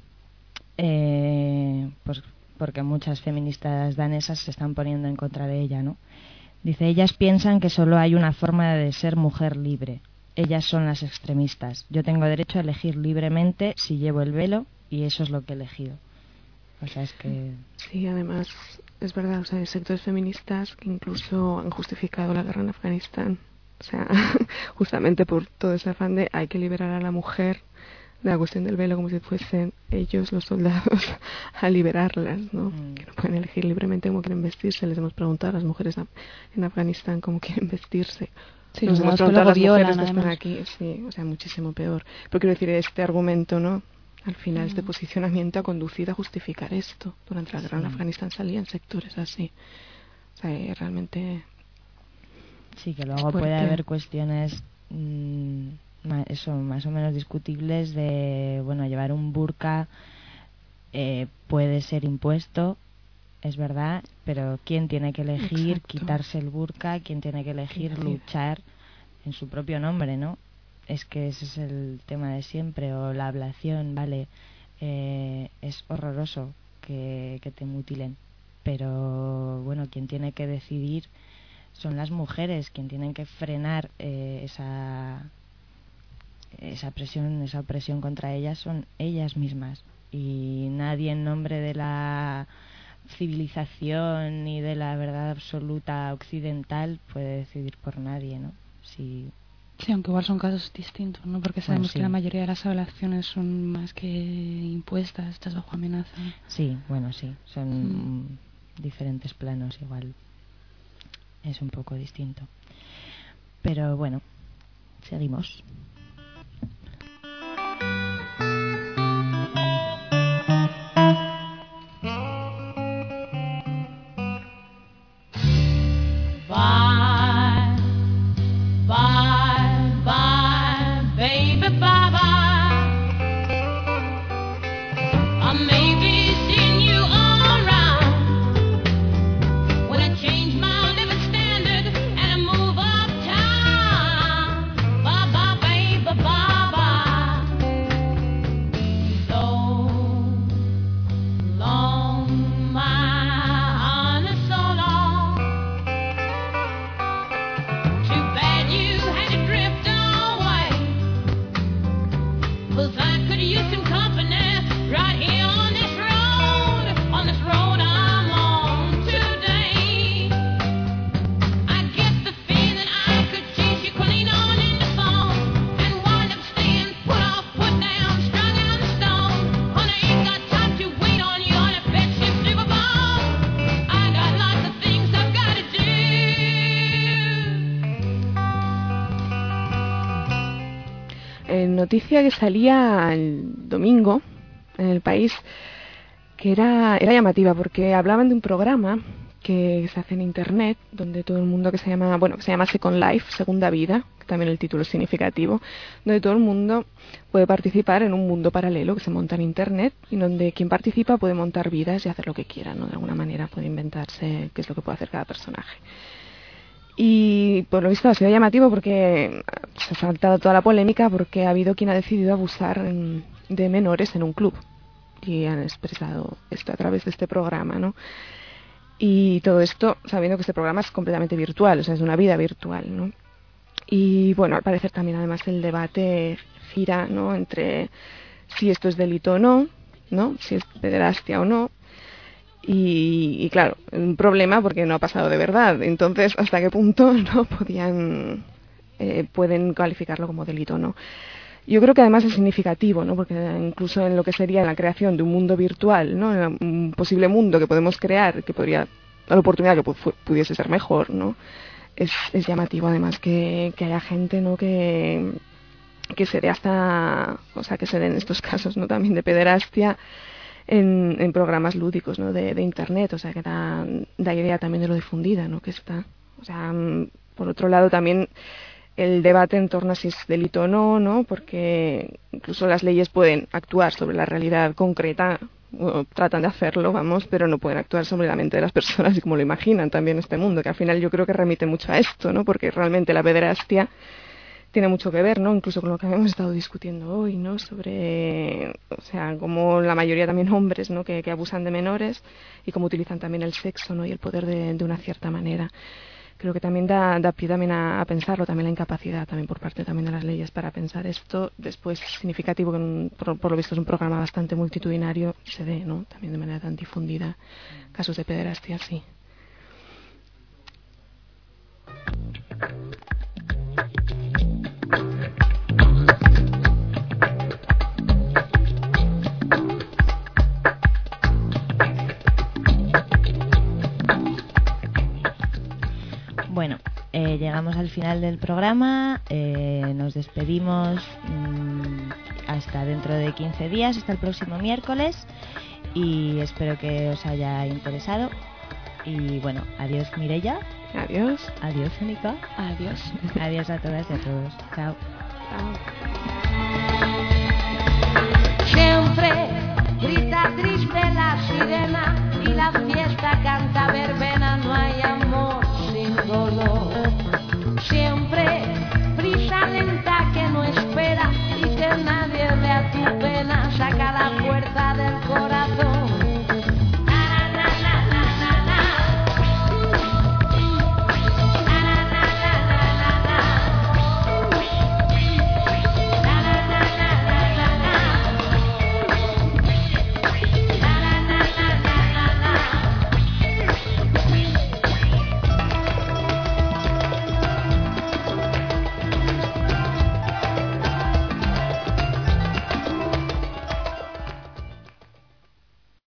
pues porque muchas feministas danesas se están poniendo en contra de ella, ¿no? Dice, ellas piensan que solo hay una forma de ser mujer libre. Ellas son las extremistas. Yo tengo derecho a elegir libremente si llevo el velo y eso es lo que he elegido. O sea, es que... Sí, además, es verdad, o sea, hay sectores feministas que incluso han justificado la guerra en Afganistán. O sea, justamente por todo ese afán de hay que liberar a la mujer de la cuestión del velo, como si fuesen ellos los soldados a liberarlas, ¿no? Que no pueden elegir libremente cómo quieren vestirse. Les hemos preguntado a las mujeres en Afganistán cómo quieren vestirse. Sí, nos hemos preguntado a las mujeres que están aquí, sí, o sea, muchísimo peor. Pero quiero decir, este argumento, ¿no? Al final, este posicionamiento ha conducido a justificar esto. Durante la guerra en Afganistán salían sectores así. O sea, realmente... Sí, que luego puede haber cuestiones... eso, más o menos discutibles de, bueno, llevar un burka puede ser impuesto, es verdad, pero ¿quién tiene que elegir quitarse el burka? ¿Quién tiene que elegir luchar en su propio nombre, no? Es que ese es el tema de siempre. O la ablación, vale, es horroroso que te mutilen, pero bueno, quien tiene que decidir son las mujeres, quien tienen que frenar esa opresión contra ellas son ellas mismas, y nadie en nombre de la civilización ni de la verdad absoluta occidental puede decidir por nadie, ¿no? Sí, aunque igual son casos distintos, ¿no? Porque sabemos que la mayoría de las ablaciones son más que impuestas, estás bajo amenaza. Sí, bueno, sí, son diferentes planos, igual es un poco distinto. Pero bueno, seguimos. Noticia que salía el domingo en El País, que era llamativa porque hablaban de un programa que se hace en internet, donde todo el mundo que se llama Second Life, Segunda Vida, que también el título es significativo, donde todo el mundo puede participar en un mundo paralelo que se monta en internet y donde quien participa puede montar vidas y hacer lo que quiera, ¿no? De alguna manera puede inventarse qué es lo que puede hacer cada personaje. Y por lo visto ha sido llamativo porque se ha saltado toda la polémica porque ha habido quien ha decidido abusar de menores en un club. y han expresado esto a través de este programa, ¿no? Y todo esto sabiendo que este programa es completamente virtual, o sea, es una vida virtual, ¿no? Y bueno, al parecer también además el debate gira, ¿no?, entre si esto es delito o no, ¿no?, si es pederastia o no. Y claro, un problema porque no ha pasado de verdad. Entonces, ¿hasta qué punto no pueden calificarlo como delito o no? Yo creo que además es significativo, ¿no? Porque incluso en lo que sería la creación de un mundo virtual, ¿no?, un posible mundo que podemos crear, que podría dar la oportunidad que pudiese ser mejor, ¿no? Es llamativo además que haya gente, ¿no?, que se dé hasta, o sea, que se den estos casos, ¿no?, también de pederastia en programas lúdicos, ¿no?, de internet, o sea, que da idea también de lo difundida, ¿no?, que está. O sea, por otro lado también el debate en torno a si es delito o no, ¿no?, porque incluso las leyes pueden actuar sobre la realidad concreta, o tratan de hacerlo, vamos, pero no pueden actuar sobre la mente de las personas y como lo imaginan también este mundo, que al final yo creo que remite mucho a esto, ¿no?, porque realmente la pederastia tiene mucho que ver, ¿no?, incluso con lo que hemos estado discutiendo hoy, ¿no?, sobre, o sea, como la mayoría también hombres, ¿no?, que abusan de menores y cómo utilizan también el sexo, ¿no?, y el poder de una cierta manera. Creo que también da pie también a pensarlo, también la incapacidad también por parte también de las leyes para pensar esto. Después es significativo que por lo visto es un programa bastante multitudinario, se dé, ¿no?, también de manera tan difundida casos de pederastia, sí. Bueno, llegamos al final del programa, nos despedimos hasta dentro de 15 días, hasta el próximo miércoles, y espero que os haya interesado. Y bueno, adiós Mireia. Adiós. Adiós Anika. Adiós. Adiós a todas y a todos. Chao. Chao. Siempre grita triste la sirena y la fiesta canta verbena, no hay amor sin dolor. Siempre prisa lenta que no espera y que nadie vea tu pena, saca